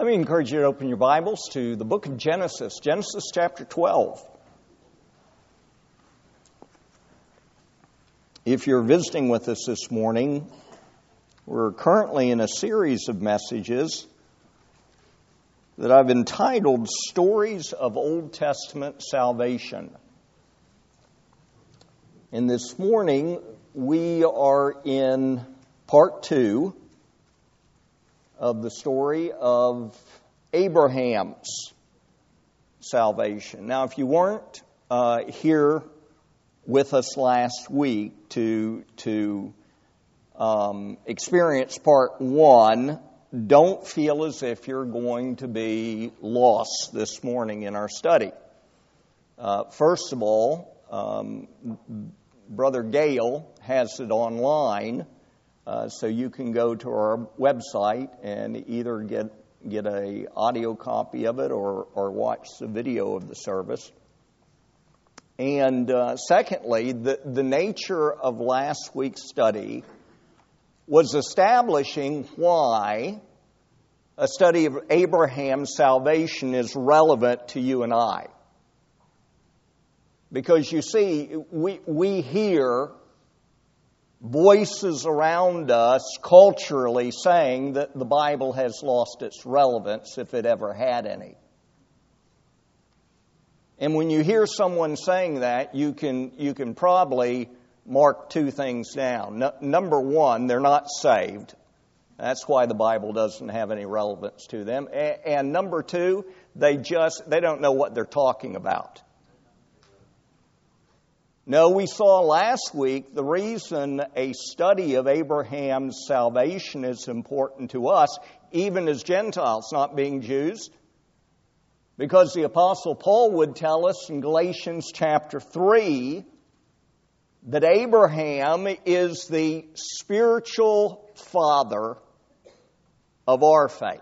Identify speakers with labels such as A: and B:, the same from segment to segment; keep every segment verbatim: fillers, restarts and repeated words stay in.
A: Let me encourage you to open your Bibles to the book of Genesis, Genesis chapter twelve. If you're visiting with us this morning, we're currently in a series of messages that I've entitled Stories of Old Testament Salvation. And this morning, we are in part two of the story of Abraham's salvation. Now, if you weren't uh, here with us last week to to um, experience part one, don't feel as if you're going to be lost this morning in our study. Uh, first of all, um, Brother Gale has it online. Uh, so you can go to our website and either get get a audio copy of it or, or watch the video of the service. And uh, secondly, the, the nature of last week's study was establishing why a study of Abraham's salvation is relevant to you and I. Because you see, we we hear voices around us culturally saying that the Bible has lost its relevance, if it ever had any. And when you hear someone saying that, you can you can probably mark two things down. No, number one, they're not saved. That's why the Bible doesn't have any relevance to them. And, and number two, they just they don't know what they're talking about. No, we saw last week the reason a study of Abraham's salvation is important to us, even as Gentiles, not being Jews, because the Apostle Paul would tell us in Galatians chapter three that Abraham is the spiritual father of our faith.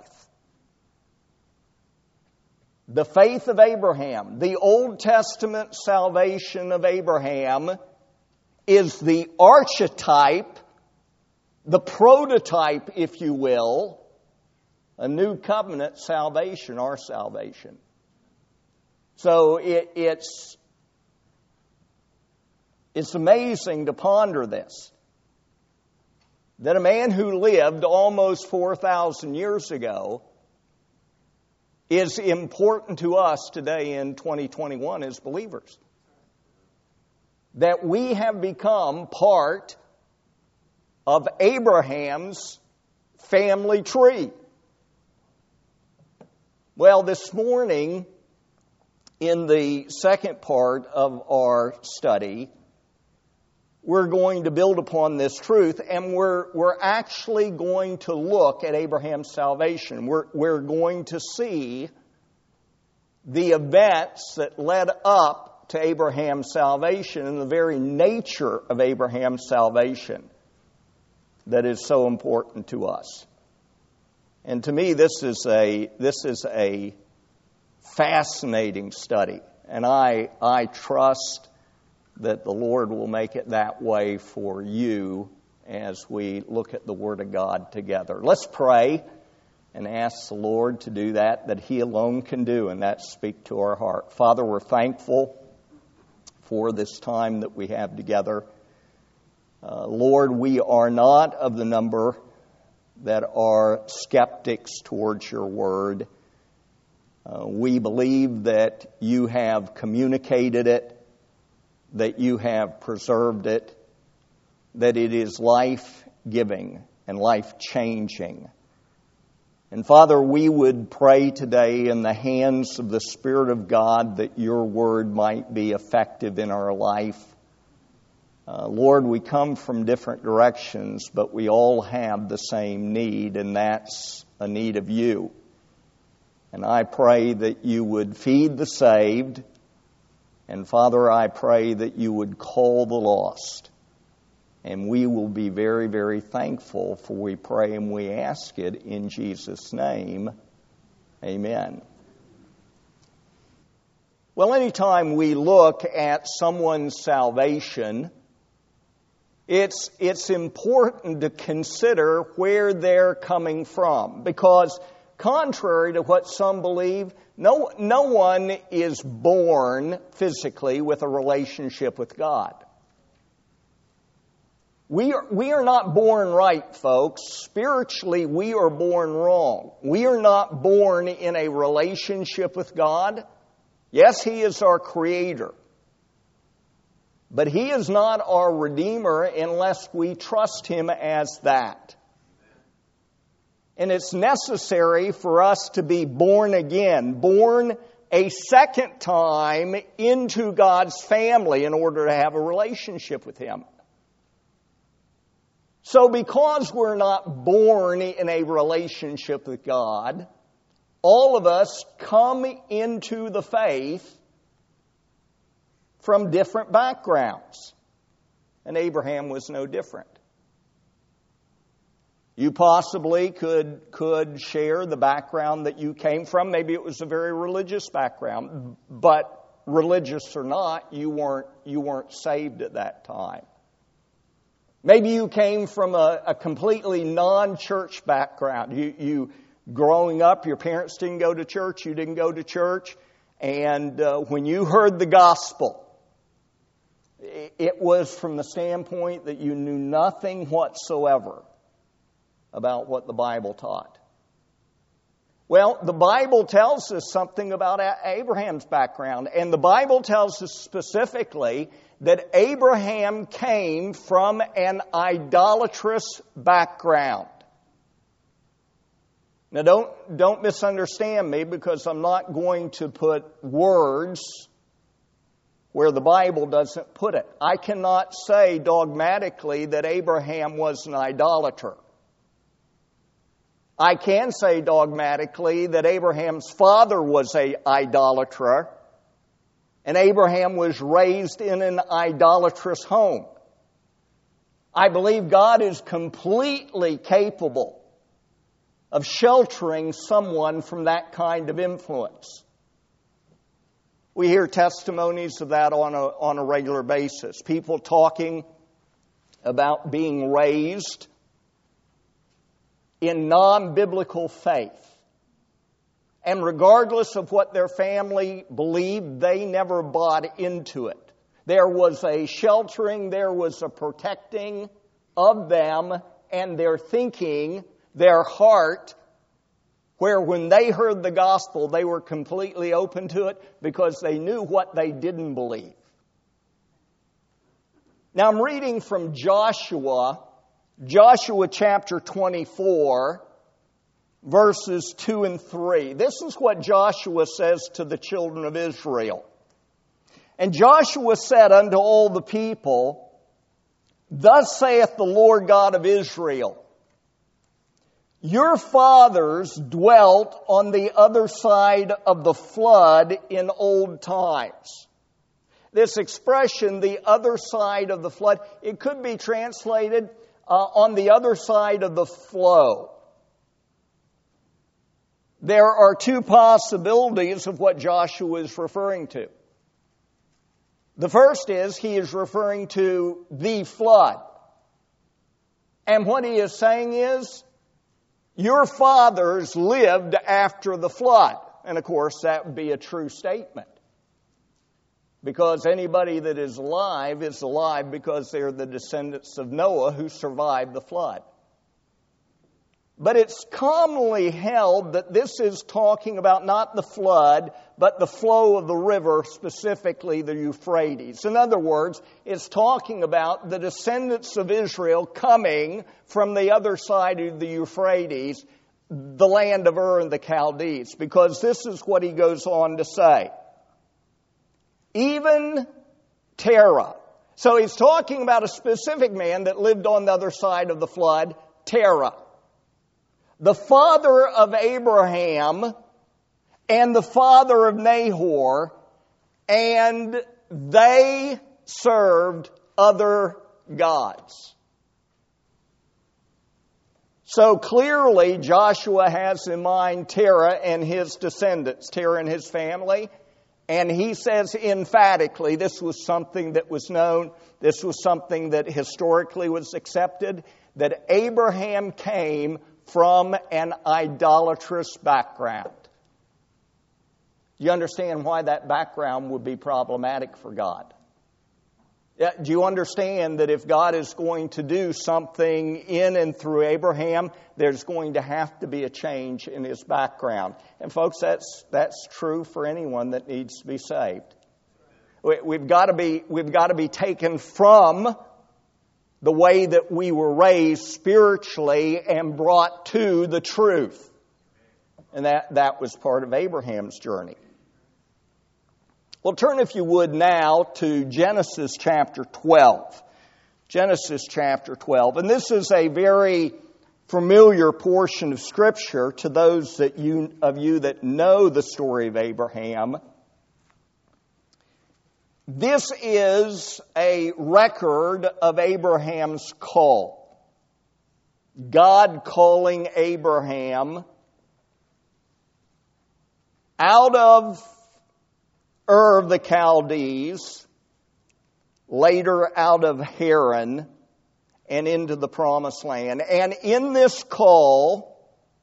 A: The faith of Abraham, the Old Testament salvation of Abraham, is the archetype, the prototype, if you will, a new covenant salvation, our salvation. So it, it's, it's amazing to ponder this, that a man who lived almost four thousand years ago is important to us today in twenty twenty-one as believers. That we have become part of Abraham's family tree. Well, this morning, in the second part of our study, we're going to build upon this truth, and we're we're actually going to look at Abraham's salvation. We're we're going to see the events that led up to Abraham's salvation and the very nature of Abraham's salvation that is so important to us. And to me, this is a this is a fascinating study, and I I trust that the Lord will make it that way for you as we look at the Word of God together. Let's pray and ask the Lord to do that, that He alone can do, and that's speak to our heart. Father, we're thankful for this time that we have together. Uh, Lord, we are not of the number that are skeptics towards your Word. Uh, we believe that you have communicated it, that you have preserved it, that it is life-giving and life-changing. And Father, we would pray today in the hands of the Spirit of God that your word might be effective in our life. Uh, Lord, we come from different directions, but we all have the same need, and that's a need of you. And I pray that you would feed the saved. And Father, I pray that you would call the lost. And we will be very, very thankful, for we pray and we ask it in Jesus' name. Amen. Well, anytime we look at someone's salvation, it's, it's important to consider where they're coming from. Because contrary to what some believe, no, no one is born physically with a relationship with God. We are, we are not born right, folks. Spiritually, we are born wrong. We are not born in a relationship with God. Yes, He is our Creator. But He is not our Redeemer unless we trust Him as that. And it's necessary for us to be born again, born a second time into God's family in order to have a relationship with Him. So because we're not born in a relationship with God, all of us come into the faith from different backgrounds. And Abraham was no different. You possibly could, could share the background that you came from. Maybe it was a very religious background. But religious or not, you weren't, you weren't saved at that time. Maybe you came from a, a completely non-church background. You, you, growing up, your parents didn't go to church, you didn't go to church, and uh, when you heard the gospel, it was from the standpoint that you knew nothing whatsoever about what the Bible taught. Well, the Bible tells us something about Abraham's background, and the Bible tells us specifically that Abraham came from an idolatrous background. Now, don't, don't misunderstand me, because I'm not going to put words where the Bible doesn't put it. I cannot say dogmatically that Abraham was an idolater. I can say dogmatically that Abraham's father was an idolater, and Abraham was raised in an idolatrous home. I believe God is completely capable of sheltering someone from that kind of influence. We hear testimonies of that on a, on a regular basis. People talking about being raised in non-biblical faith. And regardless of what their family believed, they never bought into it. There was a sheltering, there was a protecting of them and their thinking, their heart, where when they heard the gospel, they were completely open to it because they knew what they didn't believe. Now I'm reading from Joshua, Joshua chapter twenty-four, verses two and three. This is what Joshua says to the children of Israel. And Joshua said unto all the people, Thus saith the Lord God of Israel, Your fathers dwelt on the other side of the flood in old times. This expression, the other side of the flood, it could be translated uh, on the other side of the flow. There are two possibilities of what Joshua is referring to. The first is he is referring to the flood. And what he is saying is, your fathers lived after the flood. And of course, that would be a true statement. Because anybody that is alive is alive because they're the descendants of Noah who survived the flood. But it's commonly held that this is talking about not the flood, but the flow of the river, specifically the Euphrates. In other words, it's talking about the descendants of Israel coming from the other side of the Euphrates, the land of Ur and the Chaldees, because this is what he goes on to say. Even Terah. So he's talking about a specific man that lived on the other side of the flood, Terah, the father of Abraham and the father of Nahor, and they served other gods. So clearly Joshua has in mind Terah and his descendants, Terah and his family. And he says emphatically this was something that was known, this was something that historically was accepted, that Abraham came from an idolatrous background. Do you understand why that background would be problematic for God? Do you understand that if God is going to do something in and through Abraham, there's going to have to be a change in his background? And folks, that's that's true for anyone that needs to be saved. We've got to be we've got to be taken from the way that we were raised spiritually and brought to the truth. And that, that was part of Abraham's journey. Well, turn, if you would, now to Genesis chapter twelve. Genesis chapter twelve. And this is a very familiar portion of Scripture to those that you, of you that know the story of Abraham. This is a record of Abraham's call. God calling Abraham out of Ur of the Chaldees, later out of Haran, and into the Promised Land. And in this call,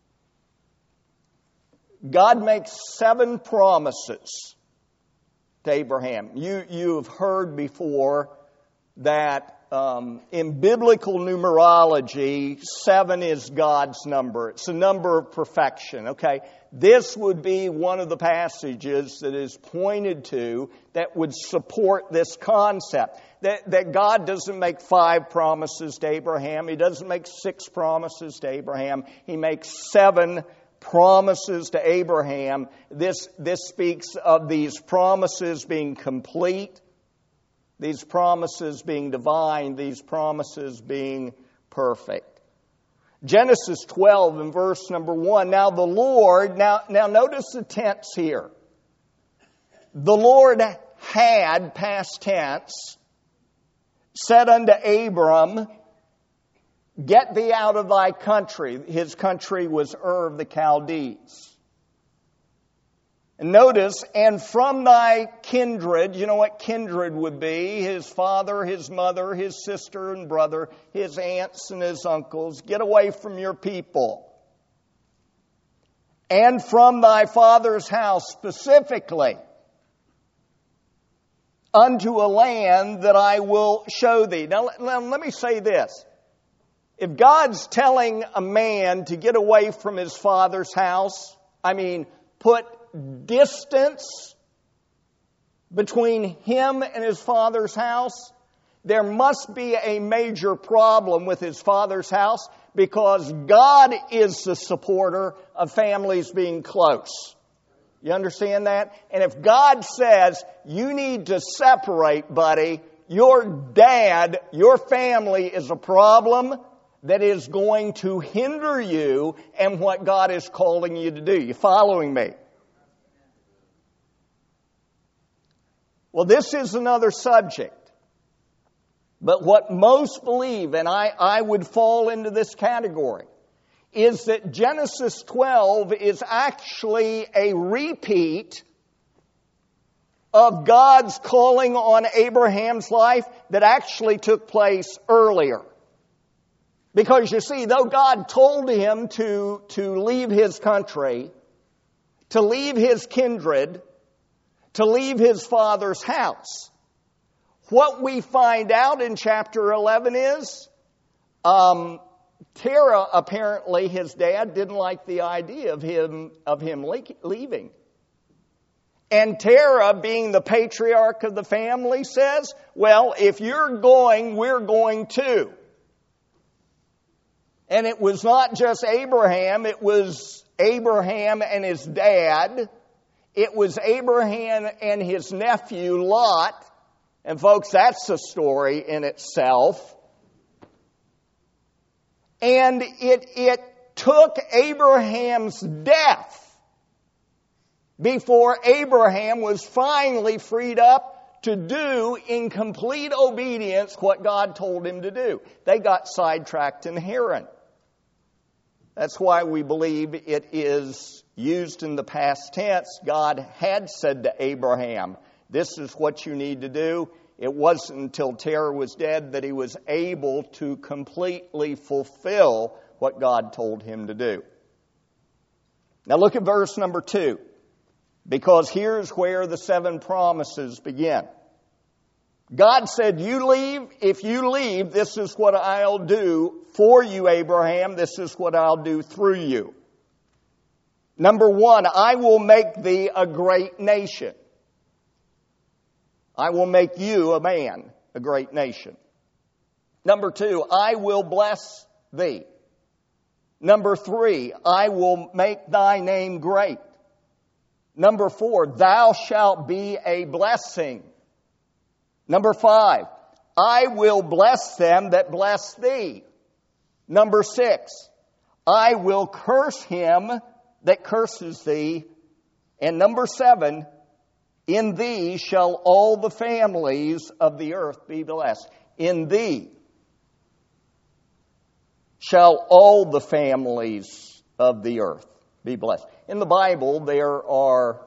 A: God makes seven promises to Abraham. You, you've heard before that um, in biblical numerology, seven is God's number. It's a number of perfection, okay? This would be one of the passages that is pointed to that would support this concept. That, that God doesn't make five promises to Abraham. He doesn't make six promises to Abraham. He makes seven promises to Abraham. This, this speaks of these promises being complete, these promises being divine, these promises being perfect. Genesis twelve and verse number one. Now the Lord, now, now notice the tense here. The Lord had, past tense, said unto Abram, get thee out of thy country. His country was Ur of the Chaldees. And notice, and from thy kindred, you know what kindred would be? His father, his mother, his sister and brother, his aunts and his uncles. Get away from your people. And from thy father's house specifically, unto a land that I will show thee. Now, now let me say this. If God's telling a man to get away from his father's house, I mean, put distance between him and his father's house, there must be a major problem with his father's house, because God is the supporter of families being close. You understand that? And if God says, you need to separate, buddy, your dad, your family is a problem that is going to hinder you and what God is calling you to do. You following me? Well, this is another subject. But what most believe, and I, I would fall into this category, is that Genesis twelve is actually a repeat of God's calling on Abraham's life that actually took place earlier. Because you see, though God told him to, to leave his country, to leave his kindred, to leave his father's house, what we find out in chapter eleven is um, Terah, apparently his dad, didn't like the idea of him of him leaving. And Terah, being the patriarch of the family, says, well, if you're going, we're going too. And it was not just Abraham, it was Abraham and his dad. It was Abraham and his nephew, Lot. And folks, that's a story in itself. And it, it took Abraham's death before Abraham was finally freed up to do in complete obedience what God told him to do. They got sidetracked in Haran. That's why we believe it is used in the past tense. God had said to Abraham, this is what you need to do. It wasn't until Terah was dead that he was able to completely fulfill what God told him to do. Now look at verse number two, because here's where the seven promises begin. God said, you leave. If you leave, this is what I'll do for you, Abraham. This is what I'll do through you. Number one, I will make thee a great nation. I will make you a man, a great nation. Number two, I will bless thee. Number three, I will make thy name great. Number four, thou shalt be a blessing. Number five, I will bless them that bless thee. Number six, I will curse him that curses thee. And number seven, in thee shall all the families of the earth be blessed. In thee shall all the families of the earth be blessed. In the Bible, there are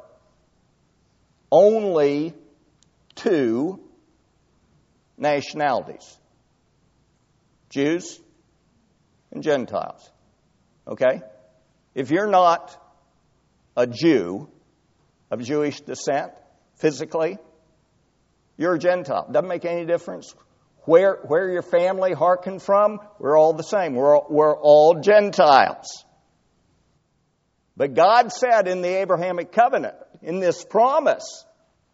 A: only two nationalities: Jews and Gentiles. Okay? If you're not a Jew of Jewish descent, physically, you're a Gentile. Doesn't make any difference where where your family hearkened from. We're all the same. We're all, we're all Gentiles. But God said in the Abrahamic covenant, in this promise,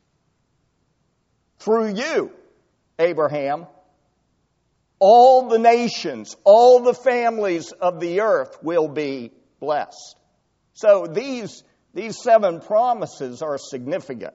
A: through you, Abraham, all the nations, all the families of the earth will be blessed. So these, these seven promises are significant.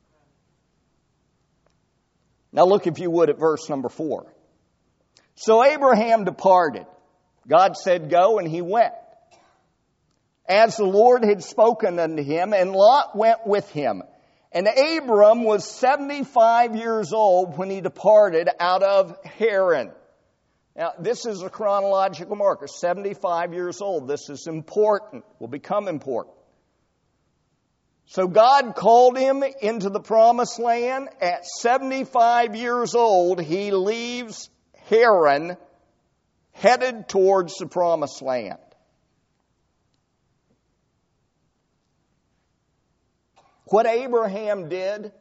A: Now look, if you would, at verse number four. So Abraham departed. God said, go, and he went, as the Lord had spoken unto him, and Lot went with him. And Abram was seventy-five years old when he departed out of Haran. Now, this is a chronological marker, seventy-five years old. This is important, will become important. So God called him into the promised land. At seventy-five years old, he leaves Haran, headed towards the promised land. What Abraham did,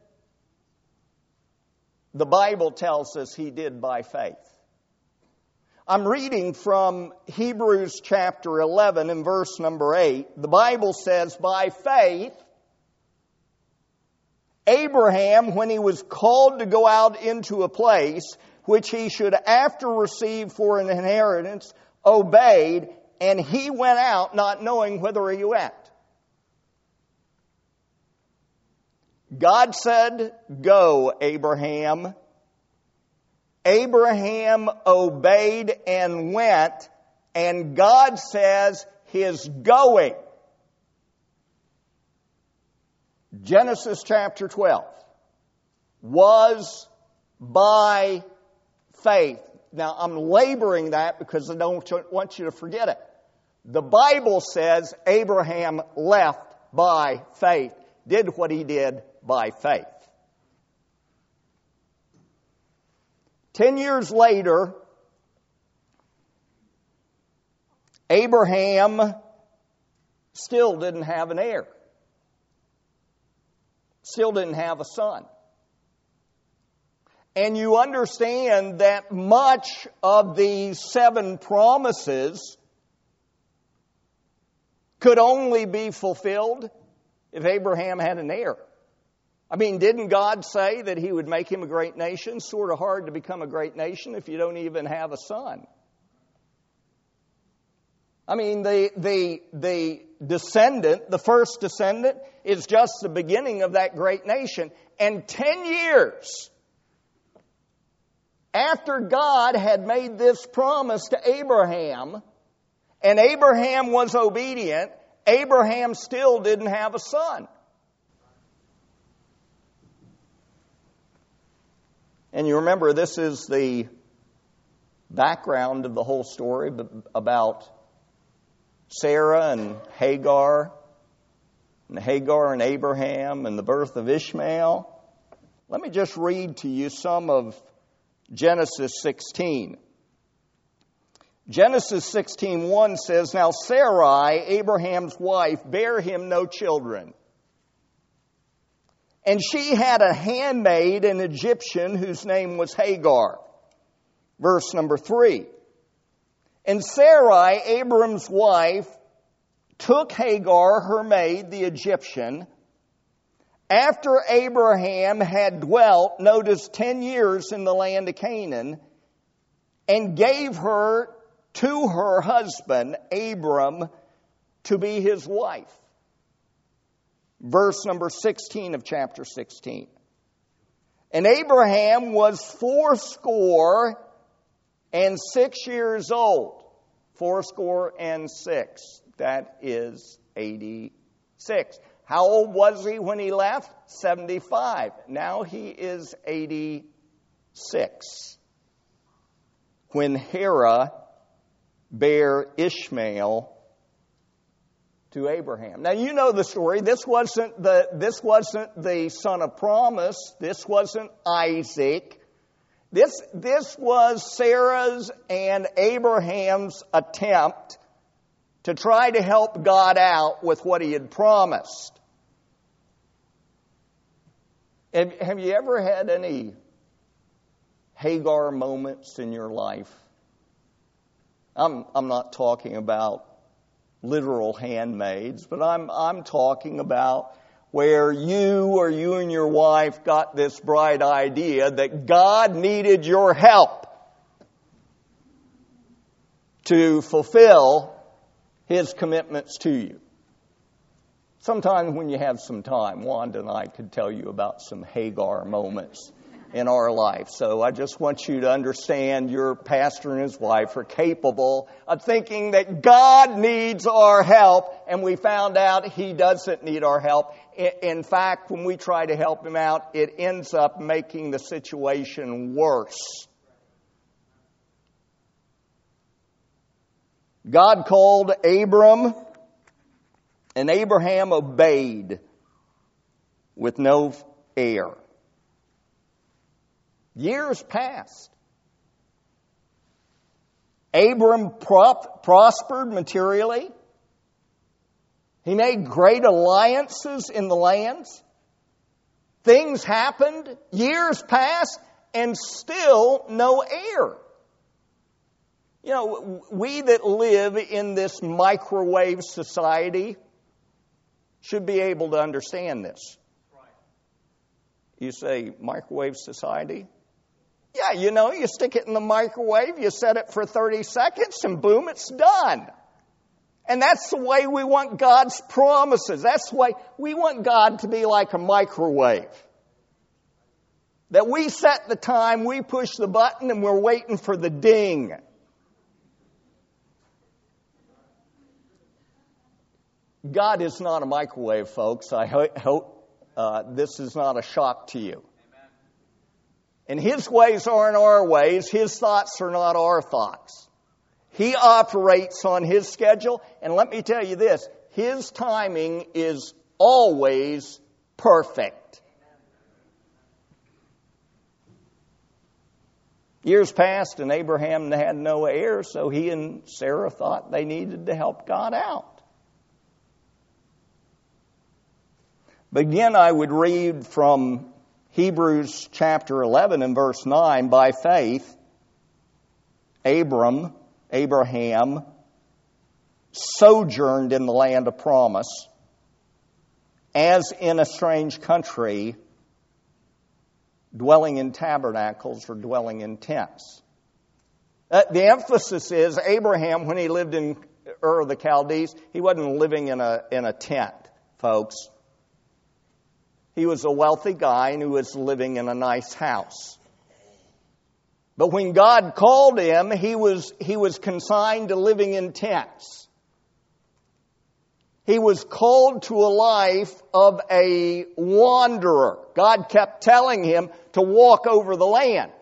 A: the Bible tells us he did by faith. I'm reading from Hebrews chapter eleven and verse number eight. The Bible says, by faith, Abraham, when he was called to go out into a place which he should after receive for an inheritance, obeyed, and he went out not knowing whither he went. God said, go, Abraham. Abraham obeyed and went, and God says his going. Genesis chapter twelve was by faith. Now, I'm laboring that because I don't want you to forget it. The Bible says Abraham left by faith, did what he did by faith. Ten years later, Abraham still didn't have an heir. Still didn't have a son. And you understand that much of these seven promises could only be fulfilled if Abraham had an heir. I mean, didn't God say that he would make him a great nation? Sort of hard to become a great nation if you don't even have a son. I mean, the, the, the descendant, the first descendant, is just the beginning of that great nation. And ten years after God had made this promise to Abraham, and Abraham was obedient, Abraham still didn't have a son. And you remember, this is the background of the whole story about Sarah and Hagar, and Hagar and Abraham, and the birth of Ishmael. Let me just read to you some of Genesis sixteen. Genesis sixteen one says, "Now Sarai, Abraham's wife, bare him no children. And she had a handmaid, an Egyptian, whose name was Hagar." Verse number three. "And Sarai, Abram's wife, took Hagar, her maid, the Egyptian, after Abraham had dwelt, notice, ten years in the land of Canaan, and gave her to her husband, Abram, to be his wife." Verse number sixteen of chapter sixteen. "And Abraham was fourscore and six years old." Fourscore and six. That is eighty-six. How old was he when he left? seventy-five. Now he is eighty-six. When Hera bare Ishmael to Abraham. Now you know the story. This wasn't the this wasn't the son of promise. This wasn't Isaac. This this was Sarah's and Abraham's attempt to try to help God out with what he had promised. Have, have you ever had any Hagar moments in your life? I'm I'm not talking about literal handmaids, but I'm I'm talking about where you or you and your wife got this bright idea that God needed your help to fulfill his commitments to you. Sometime when you have some time, Wanda and I could tell you about some Hagar moments in our life. So I just want you to understand your pastor and his wife are capable of thinking that God needs our help, and we found out he doesn't need our help. In fact, when we try to help him out, it ends up making the situation worse. God called Abram, and Abraham obeyed with no heir. Years passed. Abram prop, prospered materially. He made great alliances in the lands. Things happened. Years passed, and still no heir. You know, we that live in this microwave society should be able to understand this. You say, microwave society? Yeah, you know, you stick it in the microwave, you set it for thirty seconds, and boom, it's done. And that's the way we want God's promises. That's the way we want God to be like a microwave. That we set the time, we push the button, and we're waiting for the ding. God is not a microwave, folks. I ho- hope uh, this is not a shock to you. And his ways aren't our ways. His thoughts are not our thoughts. He operates on his schedule. And let me tell you this, his timing is always perfect. Years passed and Abraham had no heir, so he and Sarah thought they needed to help God out. But again, I would read from Hebrews chapter eleven and verse nine, "By faith, Abram, Abraham, sojourned in the land of promise, as in a strange country, dwelling in tabernacles or dwelling in tents." Uh, the emphasis is Abraham, when he lived in Ur of the Chaldees, he wasn't living in a in a tent, folks. He was a wealthy guy and who was living in a nice house. But when God called him, he was, he was consigned to living in tents. He was called to a life of a wanderer. God kept telling him to walk over the land.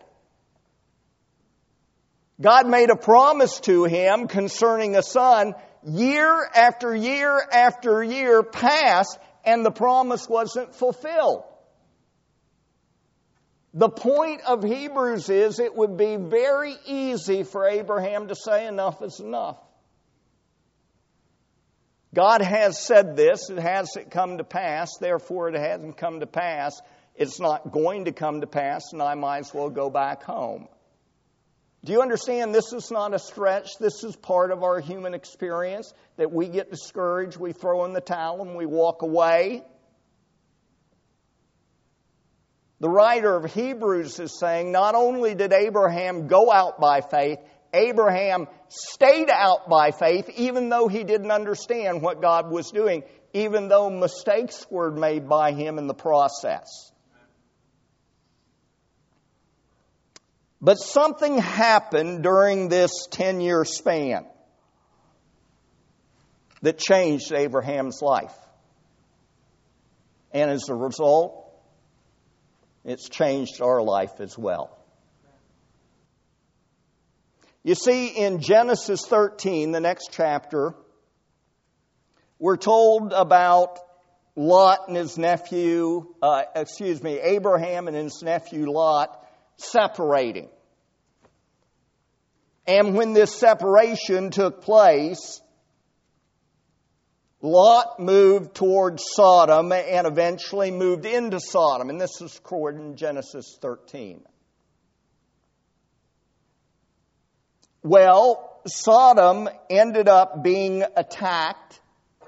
A: God made a promise to him concerning a son. Year after year after year passed, and the promise wasn't fulfilled. The point of Hebrews is it would be very easy for Abraham to say enough is enough. God has said this, it hasn't come to pass, therefore it hasn't come to pass. It's not going to come to pass, and I might as well go back home. Do you understand this is not a stretch? This is part of our human experience, that we get discouraged, we throw in the towel, and we walk away. The writer of Hebrews is saying not only did Abraham go out by faith, Abraham stayed out by faith even though he didn't understand what God was doing, even though mistakes were made by him in the process. But something happened during this ten-year span that changed Abraham's life. And as a result, it's changed our life as well. You see, in Genesis thirteen, the next chapter, we're told about Lot and his nephew, uh, excuse me, Abraham and his nephew Lot separating. And when this separation took place, Lot moved toward Sodom and eventually moved into Sodom. And this is recorded in Genesis thirteen. Well, Sodom ended up being attacked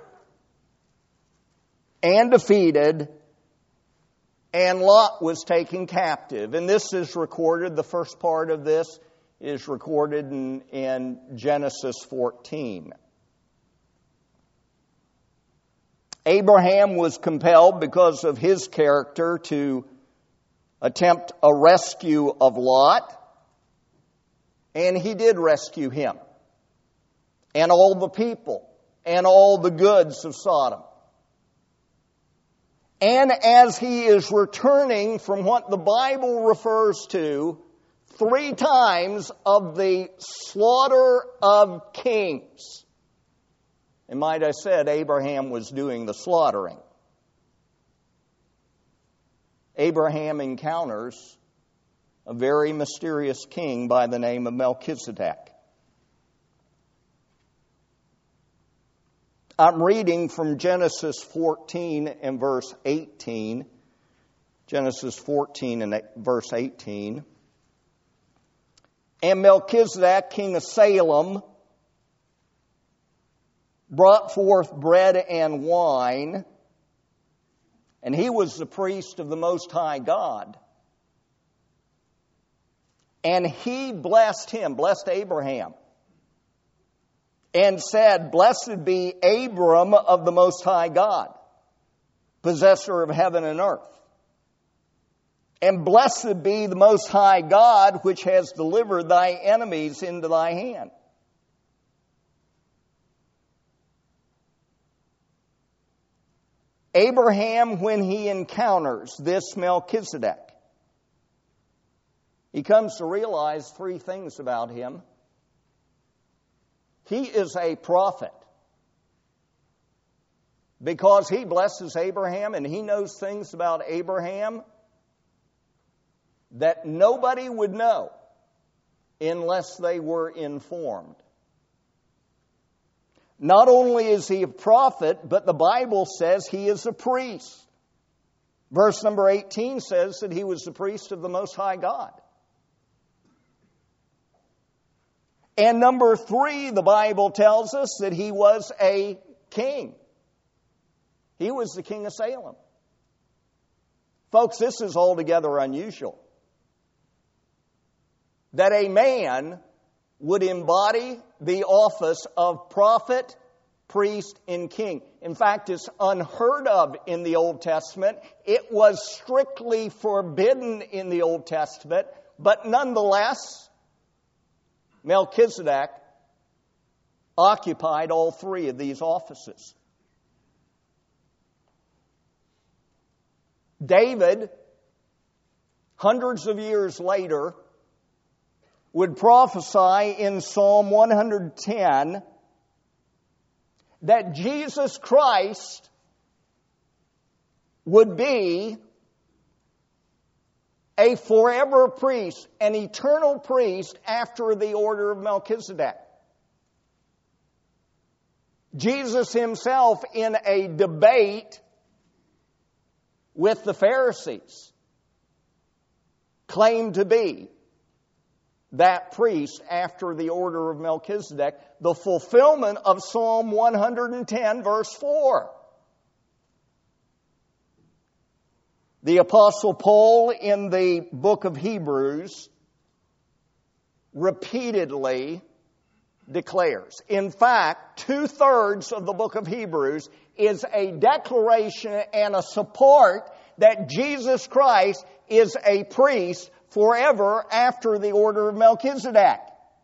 A: and defeated, and Lot was taken captive. And this is recorded, the first part of this is recorded in, in Genesis fourteen. Abraham was compelled, because of his character, to attempt a rescue of Lot. And he did rescue him, and all the people, and all the goods of Sodom. And as he is returning from what the Bible refers to three times of the slaughter of kings, and might I said, Abraham was doing the slaughtering. Abraham encounters a very mysterious king by the name of Melchizedek. I'm reading from Genesis fourteen and verse eighteen. Genesis fourteen and verse eighteen. And Melchizedek, king of Salem, brought forth bread and wine, and he was the priest of the Most High God. And he blessed him, blessed Abraham, and said, "Blessed be Abram of the Most High God, possessor of heaven and earth. And blessed be the Most High God, which has delivered thy enemies into thy hand." Abraham, when he encounters this Melchizedek, he comes to realize three things about him. He is a prophet, because he blesses Abraham and he knows things about Abraham that nobody would know unless they were informed. Not only is he a prophet, but the Bible says he is a priest. Verse number eighteen says that he was the priest of the Most High God. And number three, the Bible tells us that he was a king. He was the king of Salem. Folks, this is altogether unusual, that a man would embody the office of prophet, priest, and king. In fact, it's unheard of in the Old Testament. It was strictly forbidden in the Old Testament, but nonetheless, Melchizedek occupied all three of these offices. David, hundreds of years later, would prophesy in Psalm one hundred ten that Jesus Christ would be a forever priest, an eternal priest after the order of Melchizedek. Jesus himself, in a debate with the Pharisees, claimed to be that priest after the order of Melchizedek, the fulfillment of Psalm one hundred ten, verse four. The Apostle Paul in the book of Hebrews repeatedly declares. In fact, two-thirds of the book of Hebrews is a declaration and a support that Jesus Christ is a priest forever after the order of Melchizedek.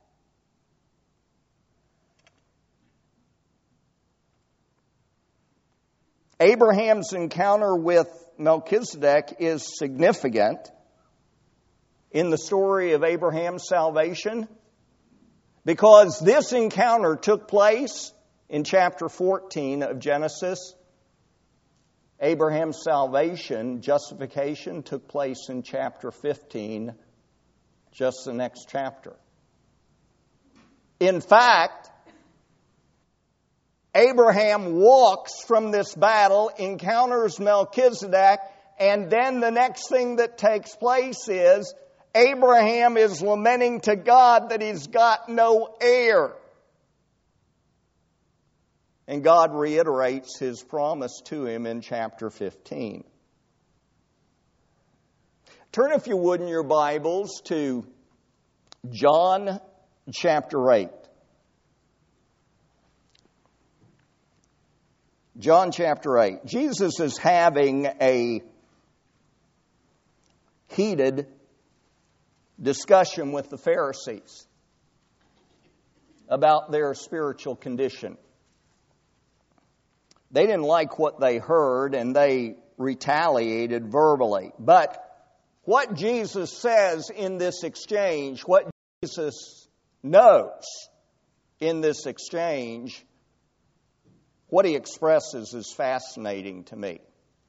A: Abraham's encounter with Melchizedek is significant in the story of Abraham's salvation because this encounter took place in chapter fourteen of Genesis. Abraham's salvation, justification, took place in chapter fifteen, just the next chapter. In fact, Abraham walks from this battle, encounters Melchizedek, and then the next thing that takes place is Abraham is lamenting to God that he's got no heir. And God reiterates his promise to him in chapter fifteen. Turn, if you would, in your Bibles to John chapter eight. John chapter eight. Jesus is having a heated discussion with the Pharisees about their spiritual condition. They didn't like what they heard and they retaliated verbally. But what Jesus says in this exchange, what Jesus knows in this exchange, what he expresses is fascinating to me.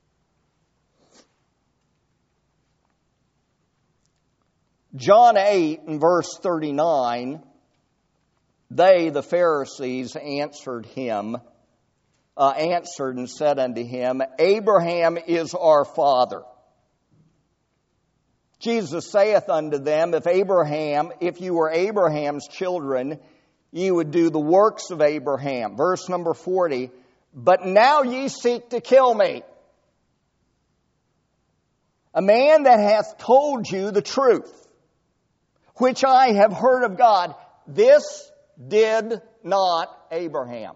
A: John eight and verse thirty-nine, they, the Pharisees, answered him, uh, answered and said unto him, Abraham is our father. Jesus saith unto them, If Abraham, if you were Abraham's children, ye would do the works of Abraham. Verse number forty, but now ye seek to kill me, a man that hath told you the truth, which I have heard of God. This did not Abraham.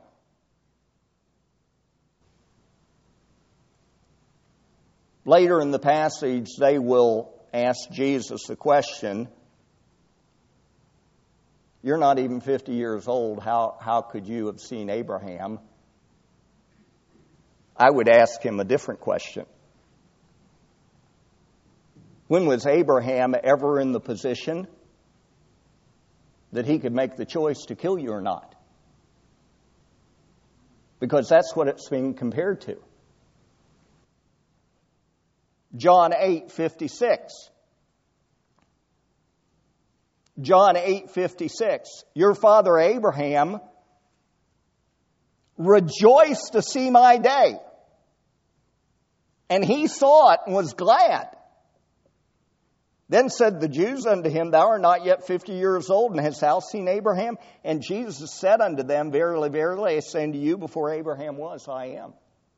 A: Later in the passage, they will ask Jesus the question, you're not even fifty years old. How, how could you have seen Abraham? I would ask him a different question. When was Abraham ever in the position that he could make the choice to kill you or not? Because that's what it's being compared to. John eight fifty-six. John eight fifty-six. Your father Abraham rejoiced to see my day, and he saw it and was glad. Then said the Jews unto him, Thou art not yet fifty years old, and hast thou seen Abraham? And Jesus said unto them, Verily, verily, I say unto you, before Abraham was, I am.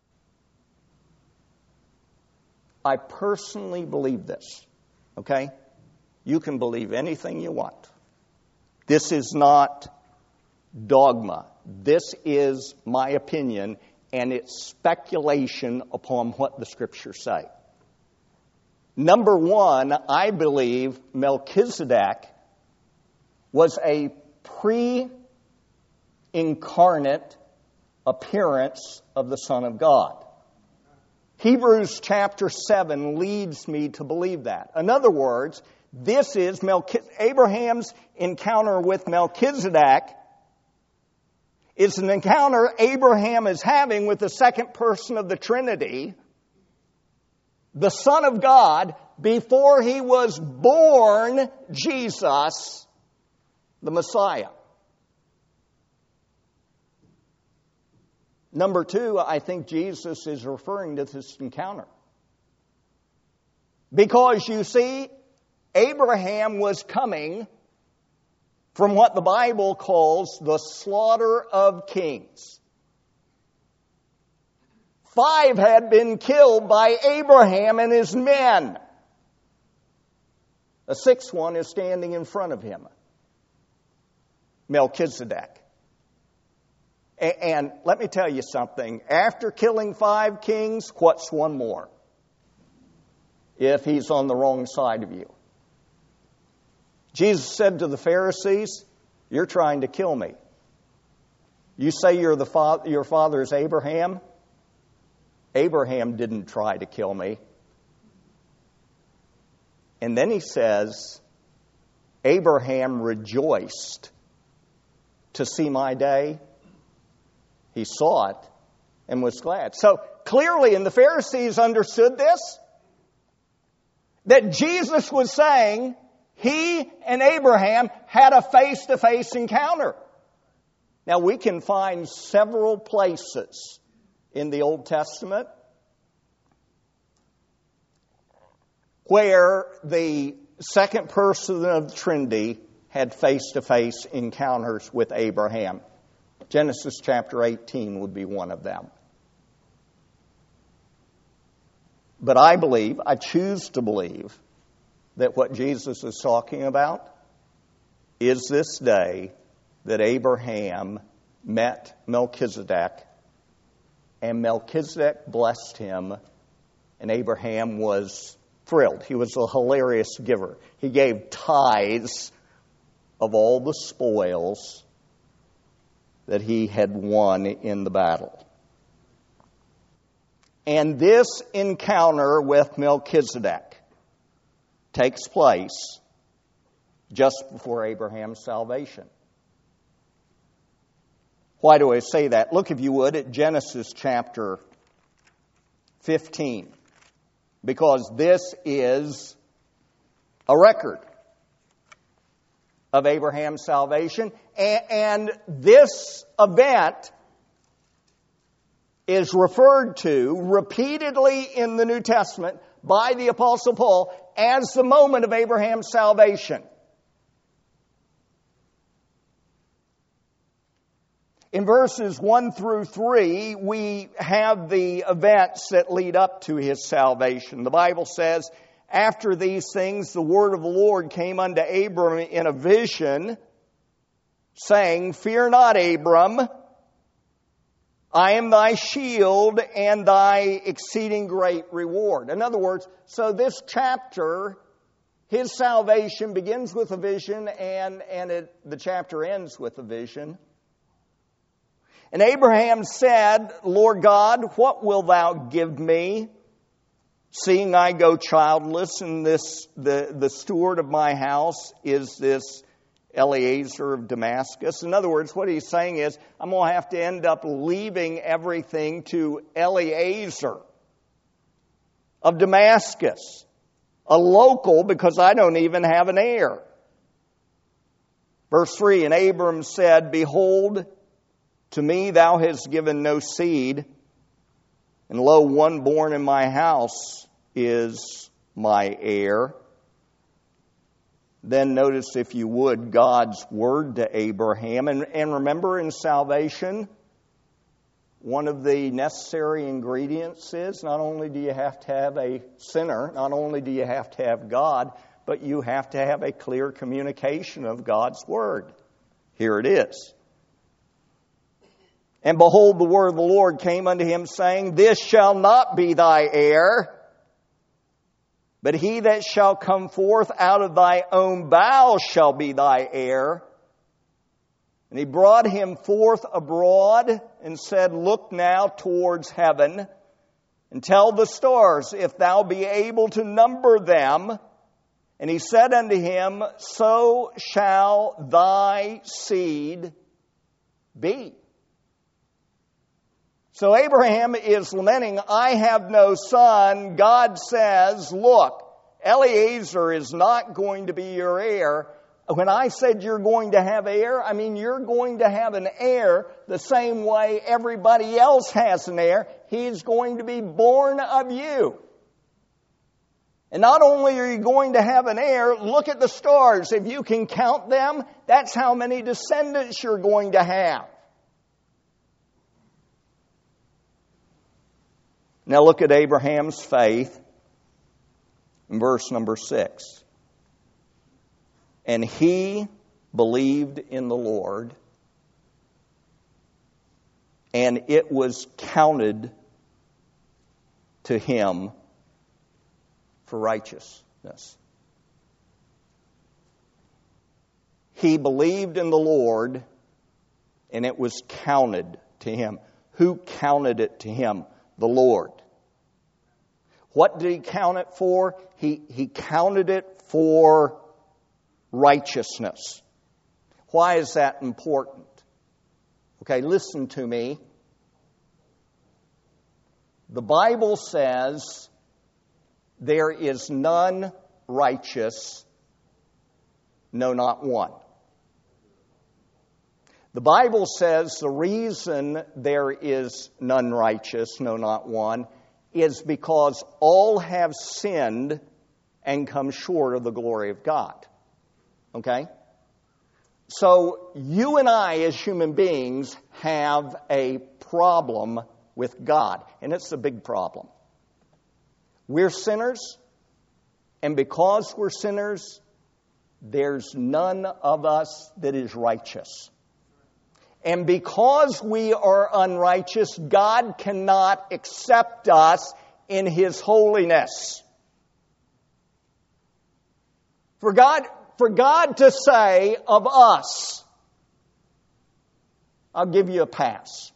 A: I personally believe this, okay? You can believe anything you want. This is not dogma. This is my opinion, and it's speculation upon what the Scriptures say. Number one, I believe Melchizedek was a pre-incarnate appearance of the Son of God. Hebrews chapter seven leads me to believe that. In other words, this is Melch- Abraham's encounter with Melchizedek is an encounter Abraham is having with the second person of the Trinity, the Son of God, before he was born Jesus, the Messiah. Number two, I think Jesus is referring to this encounter. Because you see, Abraham was coming from what the Bible calls the slaughter of kings. Five had been killed by Abraham and his men. A sixth one is standing in front of him, Melchizedek. And let me tell you something. After killing five kings, what's one more? If he's on the wrong side of you. Jesus said to the Pharisees, "You're trying to kill me. You say you're the fa- your father is Abraham? Abraham didn't try to kill me." And then he says, "Abraham rejoiced to see my day. He saw it and was glad." So clearly, and the Pharisees understood this, that Jesus was saying he and Abraham had a face-to-face encounter. Now, we can find several places in the Old Testament where the second person of the Trinity had face-to-face encounters with Abraham. Genesis chapter eighteen would be one of them. But I believe, I choose to believe, that what Jesus is talking about is this day that Abraham met Melchizedek, and Melchizedek blessed him, and Abraham was thrilled. He was a hilarious giver. He gave tithes of all the spoils that he had won in the battle. And this encounter with Melchizedek takes place just before Abraham's salvation. Why do I say that? Look, if you would, at Genesis chapter fifteen. Because this is a record of Abraham's salvation. And this event is referred to repeatedly in the New Testament by the Apostle Paul as the moment of Abraham's salvation. In verses one through three, we have the events that lead up to his salvation. The Bible says, "After these things, the word of the Lord came unto Abram in a vision, saying, Fear not, Abram, I am thy shield and thy exceeding great reward." In other words, so this chapter, his salvation begins with a vision and, and it, the chapter ends with a vision. And Abraham said, "Lord God, what wilt thou give me, seeing I go childless, and this the, the steward of my house is this Eliezer of Damascus?" In other words, what he's saying is, I'm going to have to end up leaving everything to Eliezer of Damascus, a local, because I don't even have an heir. Verse three, "And Abram said, Behold, to me thou hast given no seed, and lo, one born in my house is my heir." Then notice, if you would, God's word to Abraham. And, and remember, in salvation, one of the necessary ingredients is not only do you have to have a sinner, not only do you have to have God, but you have to have a clear communication of God's word. Here it is. "And behold, the word of the Lord came unto him, saying, This shall not be thy heir, but he that shall come forth out of thy own bowels shall be thy heir. And he brought him forth abroad and said, Look now towards heaven, and tell the stars, if thou be able to number them. And he said unto him, So shall thy seed be." So Abraham is lamenting, I have no son. God says, look, Eliezer is not going to be your heir. When I said you're going to have heir, I mean you're going to have an heir the same way everybody else has an heir. He's going to be born of you. And not only are you going to have an heir, look at the stars. If you can count them, that's how many descendants you're going to have. Now look at Abraham's faith in verse number six. And he believed in the Lord, and it was counted to him for righteousness. He believed in the Lord, and it was counted to him. Who counted it to him? The Lord. What did he count it for? He, he counted it for righteousness. Why is that important? Okay, listen to me. The Bible says there is none righteous, no, not one. The Bible says the reason there is none righteous, no, not one, is because all have sinned and come short of the glory of God. Okay? So you and I as human beings have a problem with God, and it's a big problem. We're sinners, and because we're sinners, there's none of us that is righteous. And because we are unrighteous, God cannot accept us in His holiness. For God, for God to say of us, I'll give you a pass.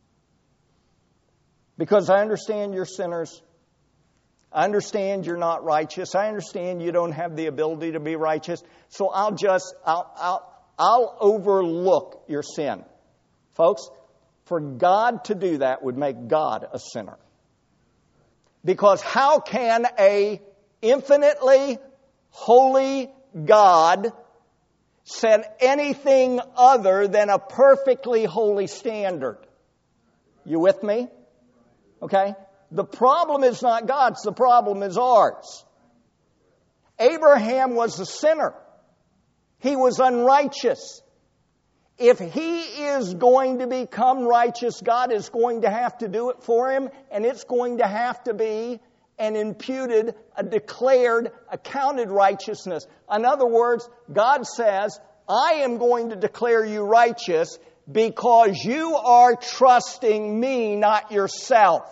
A: Because I understand you're sinners. I understand you're not righteous. I understand you don't have the ability to be righteous. So I'll just, I'll, I'll, I'll overlook your sin. Folks, for God to do that would make God a sinner. Because how can a infinitely holy God set anything other than a perfectly holy standard? You with me? Okay? The problem is not God's, the problem is ours. Abraham was a sinner. He was unrighteous. If he is going to become righteous, God is going to have to do it for him, and it's going to have to be an imputed, a declared, accounted righteousness. In other words, God says, I am going to declare you righteous because you are trusting me, not yourself.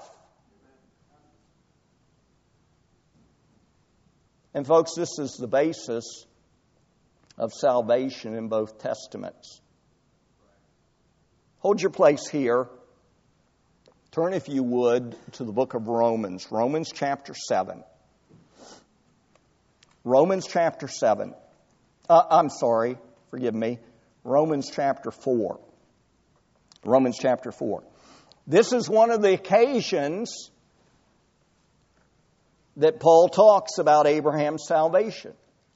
A: And folks, this is the basis of salvation in both Testaments. Hold your place here. Turn, if you would, to the book of Romans. Romans chapter seven. Romans chapter seven. Uh, I'm sorry, forgive me. Romans chapter four. Romans chapter four. This is one of the occasions that Paul talks about Abraham's salvation.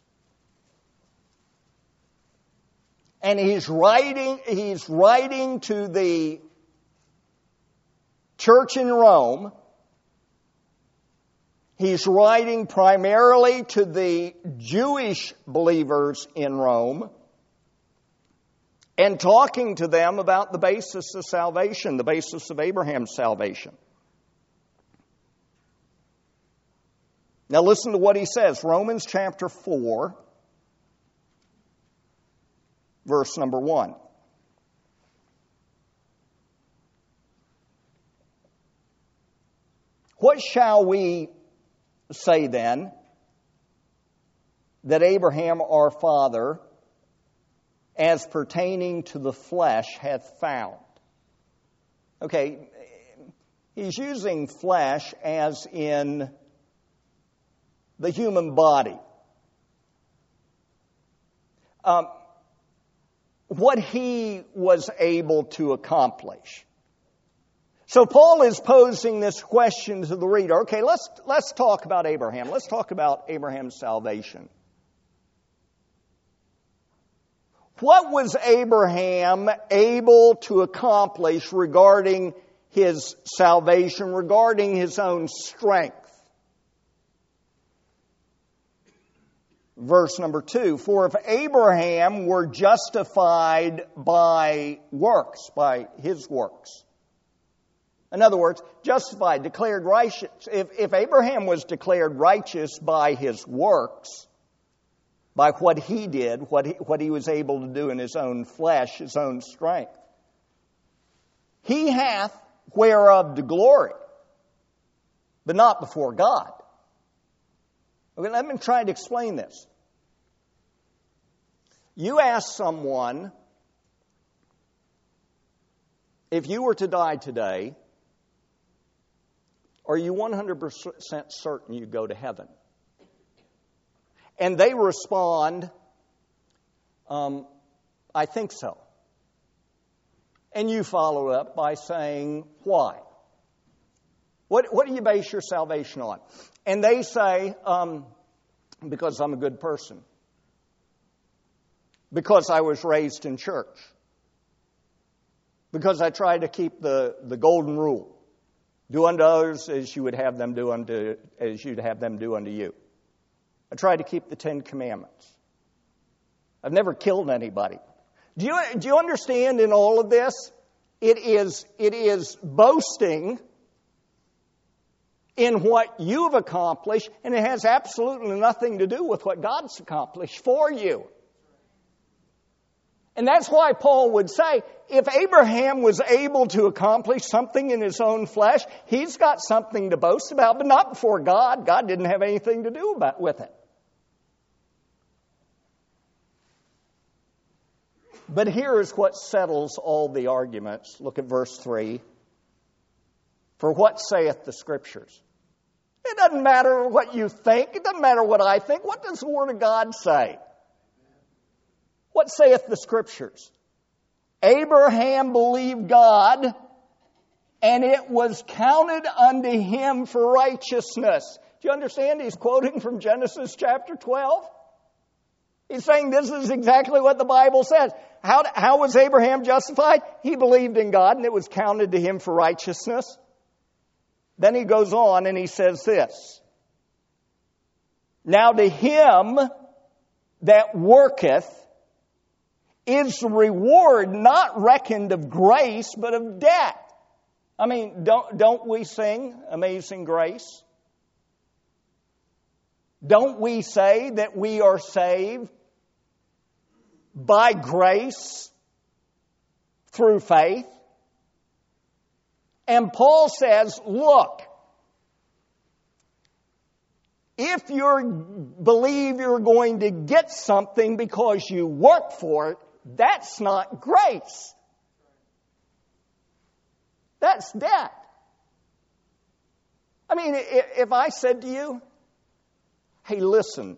A: And he's writing, he's writing to the church in Rome. He's writing primarily to the Jewish believers in Rome and talking to them about the basis of salvation, the basis of Abraham's salvation. Now listen to what he says. Romans chapter four. Verse number one. What shall we say then that Abraham our father, as pertaining to the flesh, hath found? Okay, he's using flesh as in the human body. Um, what he was able to accomplish. So Paul is posing this question to the reader. Okay, let's, let's talk about Abraham. Let's talk about Abraham's salvation. What was Abraham able to accomplish regarding his salvation, regarding his own strength? Verse number two, for if Abraham were justified by works, by his works. In other words, justified, declared righteous. If, if Abraham was declared righteous by his works, by what he did, what he, what he was able to do in his own flesh, his own strength, he hath whereof the glory, but not before God. Okay, let me try to explain this. You ask someone, if you were to die today, are you one hundred percent certain you go to heaven? And they respond, um, I think so. And you follow up by saying, why? What, what do you base your salvation on? And they say, um, because I'm a good person. Because I was raised in church. Because I try to keep the, the golden rule. Do unto others as you would have them do unto, as you'd have them do unto you. I try to keep the Ten Commandments. I've never killed anybody. Do you, do you understand in all of this? It is, it is boasting in what you've accomplished, and it has absolutely nothing to do with what God's accomplished for you. And that's why Paul would say, if Abraham was able to accomplish something in his own flesh, he's got something to boast about, but not before God. God didn't have anything to do about, with it. But here is what settles all the arguments. Look at verse three. For what saith the Scriptures? It doesn't matter what you think. It doesn't matter what I think. What does the Word of God say? What saith the Scriptures? Abraham believed God, and it was counted unto him for righteousness. Do you understand? He's quoting from Genesis chapter twelve. He's saying this is exactly what the Bible says. How, how was Abraham justified? He believed in God, and it was counted to him for righteousness. Then he goes on and he says this. Now to him that worketh is the reward not reckoned of grace, but of debt. I mean, don't, don't we sing Amazing Grace? Don't we say that we are saved by grace through faith? And Paul says, look, if you believe you're going to get something because you work for it, that's not grace. That's debt. I mean, if I said to you, hey, listen,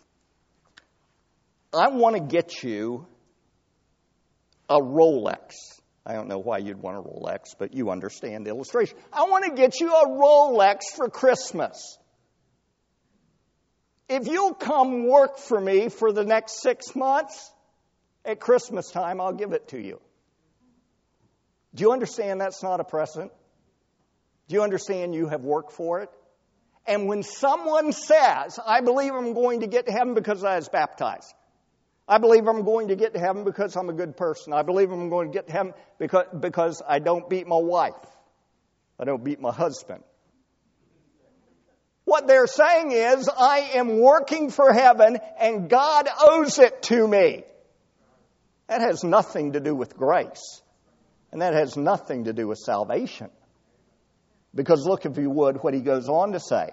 A: I want to get you a Rolex. I don't know why you'd want a Rolex, but you understand the illustration. I want to get you a Rolex for Christmas. If you'll come work for me for the next six months, at Christmas time, I'll give it to you. Do you understand that's not a present? Do you understand you have worked for it? And when someone says, I believe I'm going to get to heaven because I was baptized. I believe I'm going to get to heaven because I'm a good person. I believe I'm going to get to heaven because, because I don't beat my wife. I don't beat my husband. What they're saying is, I am working for heaven and God owes it to me. That has nothing to do with grace. And that has nothing to do with salvation. Because look, if you would, what he goes on to say.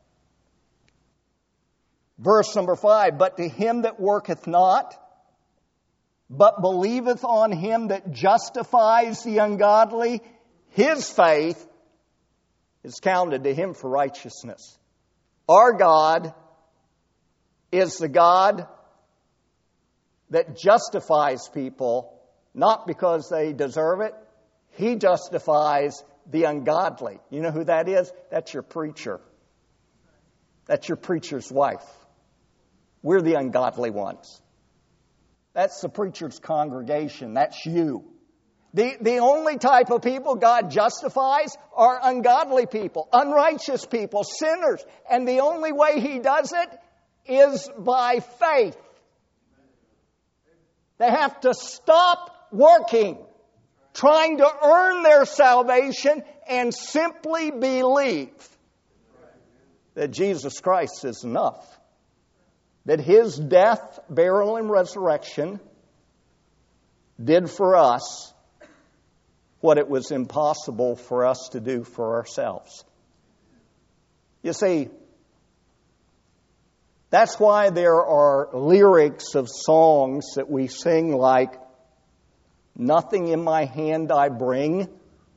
A: Verse number five, but to him that worketh not, but believeth on him that justifies the ungodly, his faith is counted to him for righteousness. Our God is the God that justifies people, not because they deserve it. He justifies the ungodly. You know who that is? That's your preacher. That's your preacher's wife. We're the ungodly ones. That's the preacher's congregation. That's you. The, the only type of people God justifies are ungodly people, unrighteous people, sinners. And the only way He does it is by faith. They have to stop working, trying to earn their salvation, and simply believe that Jesus Christ is enough. That His death, burial, and resurrection did for us what it was impossible for us to do for ourselves. You see, that's why there are lyrics of songs that we sing like, "Nothing in my hand I bring,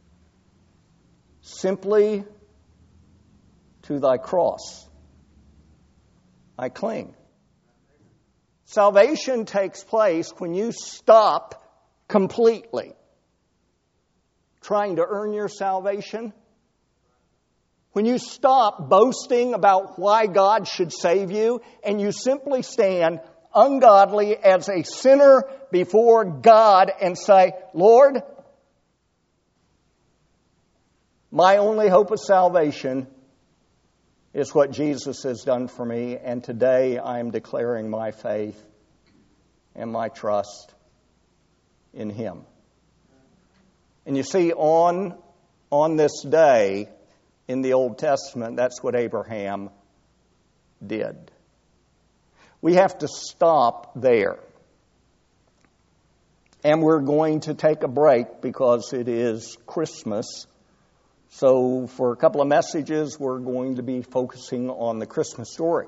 A: simply to thy cross I cling." Salvation takes place when you stop completely trying to earn your salvation. When you stop boasting about why God should save you, and you simply stand ungodly as a sinner before God and say, "Lord, my only hope of salvation is what Jesus has done for me, and today I am declaring my faith and my trust in Him." And you see, on, on this day in the Old Testament, that's what Abraham did. We have to stop there. And we're going to take a break because it is Christmas. So for a couple of messages, we're going to be focusing on the Christmas story.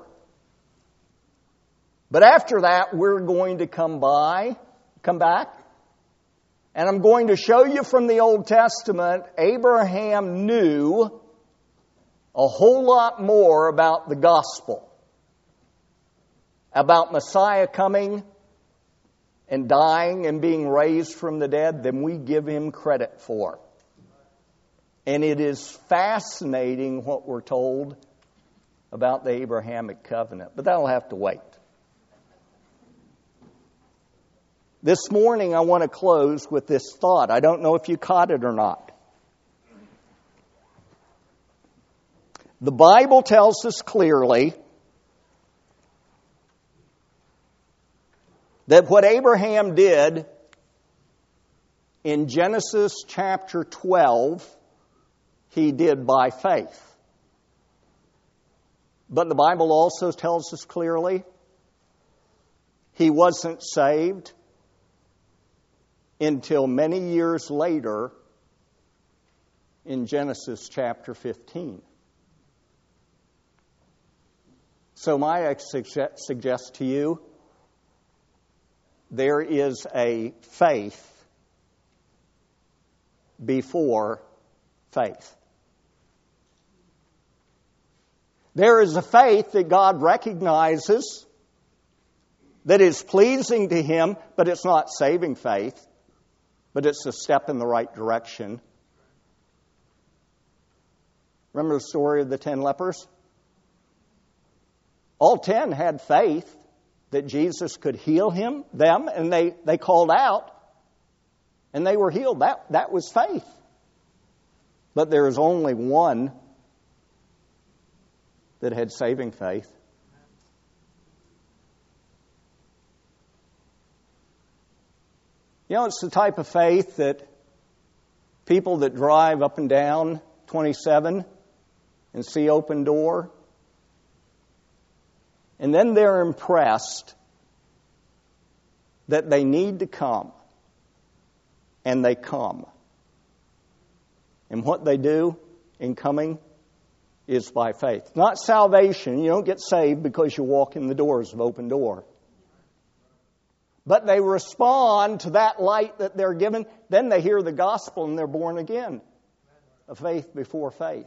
A: But after that, we're going to come by, come back, and I'm going to show you from the Old Testament, Abraham knew a whole lot more about the gospel, about Messiah coming and dying and being raised from the dead than we give him credit for. And it is fascinating what we're told about the Abrahamic covenant. But that'll have to wait. This morning I want to close with this thought. I don't know if you caught it or not. The Bible tells us clearly that what Abraham did in Genesis chapter twelve, he did by faith. But the Bible also tells us clearly he wasn't saved until many years later in Genesis chapter fifteen. So might I suggest, suggest to you, there is a faith before faith. There is a faith that God recognizes that is pleasing to Him, but it's not saving faith, but it's a step in the right direction. Remember the story of the ten lepers? All ten had faith that Jesus could heal him, them, and they, they called out, and they were healed. That, that was faith. But there is only one that had saving faith. You know, it's the type of faith that people that drive up and down twenty-seven and see Open Door, and then they're impressed that they need to come, and they come. And what they do in coming is by faith. Not salvation. You don't get saved because you walk in the doors of Open Door. But they respond to that light that they're given. Then they hear the gospel and they're born again. A faith before faith.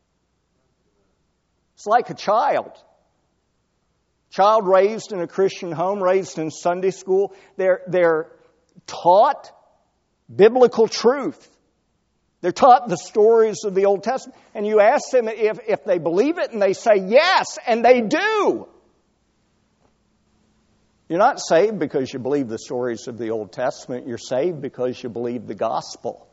A: It's like a child. Child raised in a Christian home, raised in Sunday school. They're, they're taught biblical truth They're taught the stories of the Old Testament. And you ask them if, if they believe it, and they say yes, and they do. You're not saved because you believe the stories of the Old Testament. You're saved because you believe the gospel.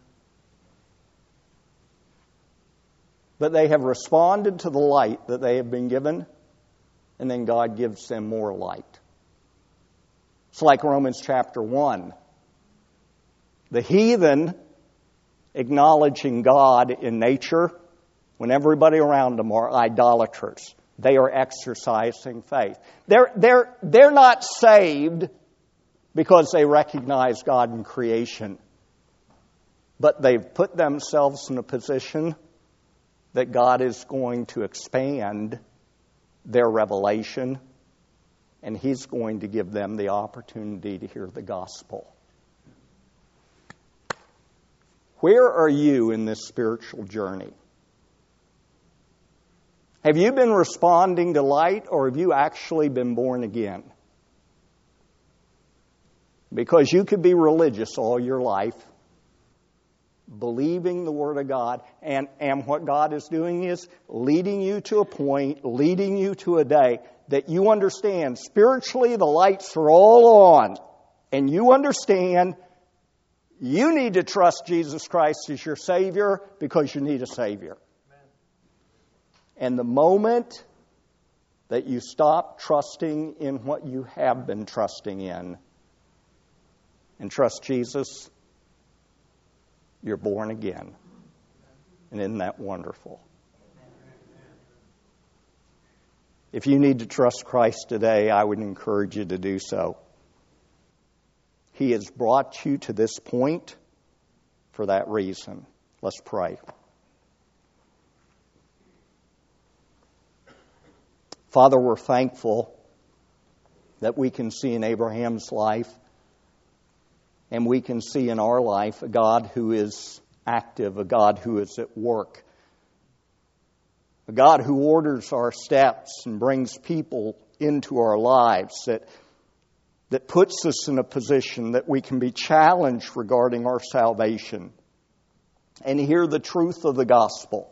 A: But they have responded to the light that they have been given, and then God gives them more light. It's like Romans chapter one. The heathen acknowledging God in nature, when everybody around them are idolaters, they are exercising faith. They're, they're, they're not saved because they recognize God in creation, but they've put themselves in a position that God is going to expand their revelation, and He's going to give them the opportunity to hear the gospel. Where are you in this spiritual journey? Have you been responding to light, or have you actually been born again? Because you could be religious all your life, believing the Word of God, and, and what God is doing is leading you to a point, leading you to a day that you understand spiritually the lights are all on, and you understand you need to trust Jesus Christ as your Savior because you need a Savior. Amen. And the moment that you stop trusting in what you have been trusting in and trust Jesus, you're born again. And isn't that wonderful? If you need to trust Christ today, I would encourage you to do so. He has brought you to this point for that reason. Let's pray. Father, we're thankful that we can see in Abraham's life, and we can see in our life, a God who is active, a God who is at work, a God who orders our steps and brings people into our lives, that that puts us in a position that we can be challenged regarding our salvation and hear the truth of the gospel.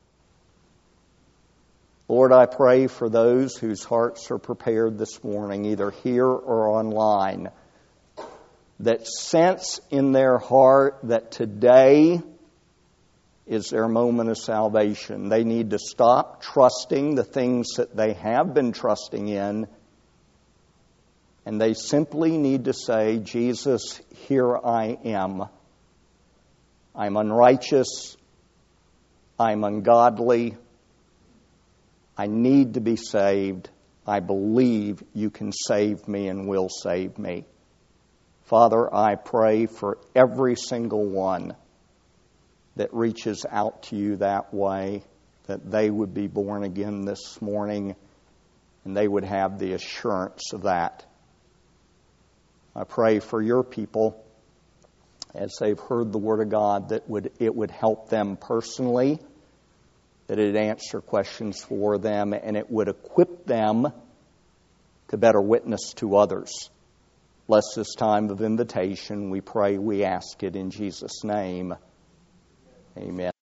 A: Lord, I pray for those whose hearts are prepared this morning, either here or online, that sense in their heart that today is their moment of salvation. They need to stop trusting the things that they have been trusting in, and they simply need to say, Jesus, here I am. I'm unrighteous. I'm ungodly. I need to be saved. I believe you can save me and will save me. Father, I pray for every single one that reaches out to you that way, that they would be born again this morning, and they would have the assurance of that. I pray for your people as they've heard the Word of God that would it would help them personally, that it would answer questions for them, and it would equip them to better witness to others. Bless this time of invitation. We pray, we ask it in Jesus' name. Amen.